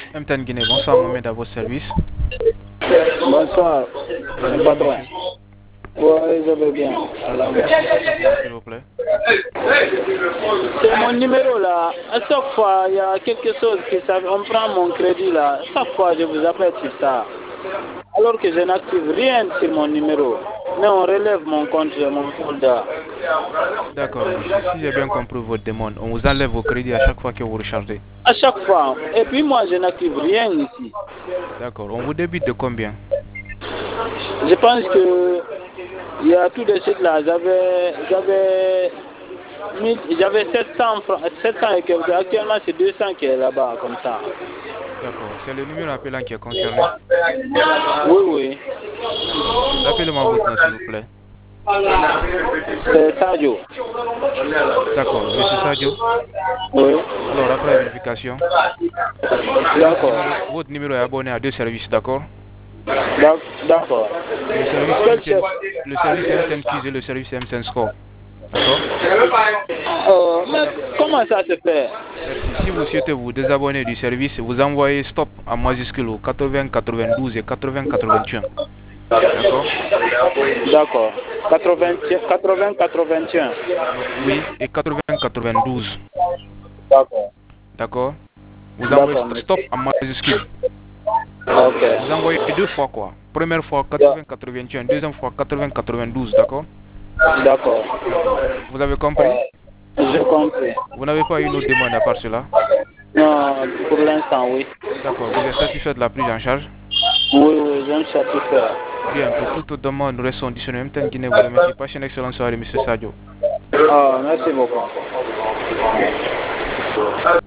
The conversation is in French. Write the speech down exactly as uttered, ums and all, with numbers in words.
M T N Guinée, bonsoir Mohamed à vos services. Bonsoir, Allez-y, patron. monsieur. Oui, je vais bien. D'accord, merci. Votre nom, s'il vous plaît. C'est mon numéro là. À chaque fois, il y a quelque chose qui s'appelle. On prend mon crédit là. Chaque fois, je vous appelle sur ça. Alors que je n'active rien sur mon numéro. Mais on relève mon compte de mon folder. D'accord, monsieur. Si j'ai bien compris votre demande, on vous enlève vos crédits à chaque fois que vous rechargez. À chaque fois. Et puis moi, je n'active rien ici. D'accord, on vous débite de combien? Je pense que il y a tout de suite là. J'avais, j'avais, mille- j'avais sept cents francs, sept cents et quelques. Actuellement, c'est deux cents qui est là-bas, comme ça. D'accord, c'est le numéro appelant qui est concerné. Oui, oui. D'accord. Rappelez-moi votre nom, s'il vous plaît. C'est Sadio. D'accord, monsieur Sadio. Oui. Alors, après vérification, votre D'accord. numéro, votre numéro est abonné à deux services, d'accord? D'ac- D'accord. Le service Quel M T N, chef? le service M T N Quiz et le service M T N Score. D'accord? Euh, mais comment ça se fait? Merci. Si vous souhaitez vous désabonner du service, vous envoyez stop en majuscule au quatre-vingts quatre-vingt-douze et quatre-vingts quatre-vingt-un. D'accord? D'accord. quatre-vingts, quatre-vingts, quatre-vingt-un. Oui, et quatre-vingts quatre-vingt-douze. D'accord. D'accord? Vous envoyez D'accord, st- stop monsieur. en majuscule. Ok. Vous envoyez deux fois quoi. Première fois quatre-vingts quatre-vingt-un, deuxième fois quatre-vingts quatre-vingt-douze. D'accord? D'accord. D'accord. Vous avez compris? J'ai compris. Vous n'avez pas une autre demande à part cela? Non, pour l'instant, oui. D'accord. Vous êtes satisfait de la prise en charge? Oui, oui, je me satisfait. Bien, pour toute autre demande, nous restons disponibles. M T N Guinée vous remercie. Passez une excellente soirée, monsieur Sadio. Ah, merci beaucoup.